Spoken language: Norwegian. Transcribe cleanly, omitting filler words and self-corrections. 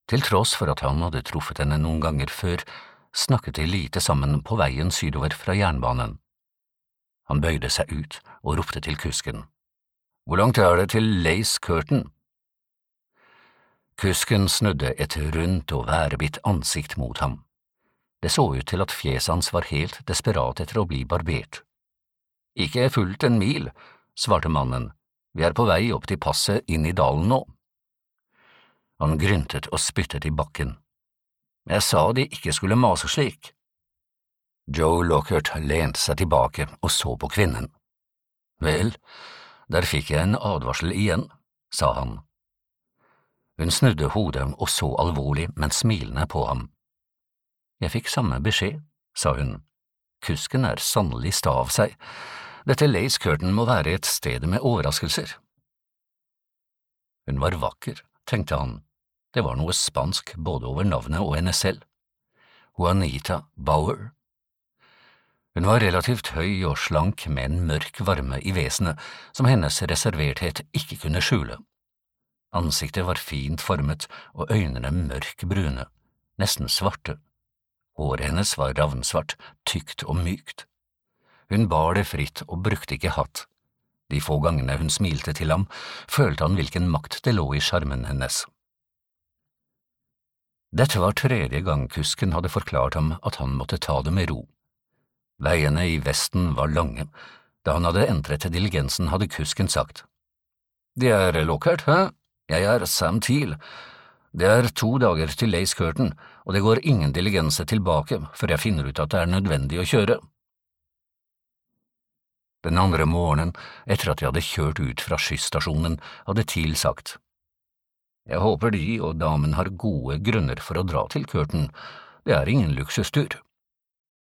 Til tross for at han hadde truffet henne noen ganger før, snakket de lite sammen på veien sydover fra jernbanen. Han bøyde seg ut og ropte til kusken. Hvor langt er det til Lace Curtain? Kusken snudde et rundt og værebitt ansikt mot ham. Det så ut til at fjeset hans var helt desperat etter å bli barbert. Ikke fullt en mil, svarte mannen. Vi er på vei opp til passet inn i dalen nå. Han gryntet og spyttet i bakken. Jeg sa de ikke skulle mase slik. Joe Lockhart lente seg tilbake og så på kvinnen. Vel, der fikk jeg en advarsel igjen, sa han. Hun snudde hodet og så alvorlig, men smilende på ham. Jeg fikk samme beskjed, sa hun. Kusken er sannelig sta av seg. Dette Lace Curtain må være et sted med overraskelser. Hun var vakker, tenkte han. Det var noe spansk både over navnet og henne selv. Juanita Bauer. Hun var relativt høy og slank med en mørk varme i vesenet som hennes reserverthet ikke kunne skjule. Ansiktet var fint formet og øynene mørkbrune, nesten svarte. Håret hennes var ravnsvart, tykt og mykt. Hun bar det fritt og brukte ikke hatt. De få gangene hun smilte til ham, følte han hvilken makt det lå i sjarmen hennes. Dette var tredje gang kusken hadde forklart ham at han måtte ta det med ro. Veiene i Vesten var lange. Da han hadde entret diligensen hadde kusken sagt. Det er Lockhart, hæ? Jeg er Sam Thiel. Det er 2 dager til Lace Curtain, og det går ingen diligense tilbake før jeg finner ut at det er nødvendig å kjøre. Den andre morgenen, etter at de hadde kjørt ut fra skysstasjonen, hadde Thiel sagt. Jeg håper de og damen har gode grunner for å dra til Curtain. Det er ingen luksustur.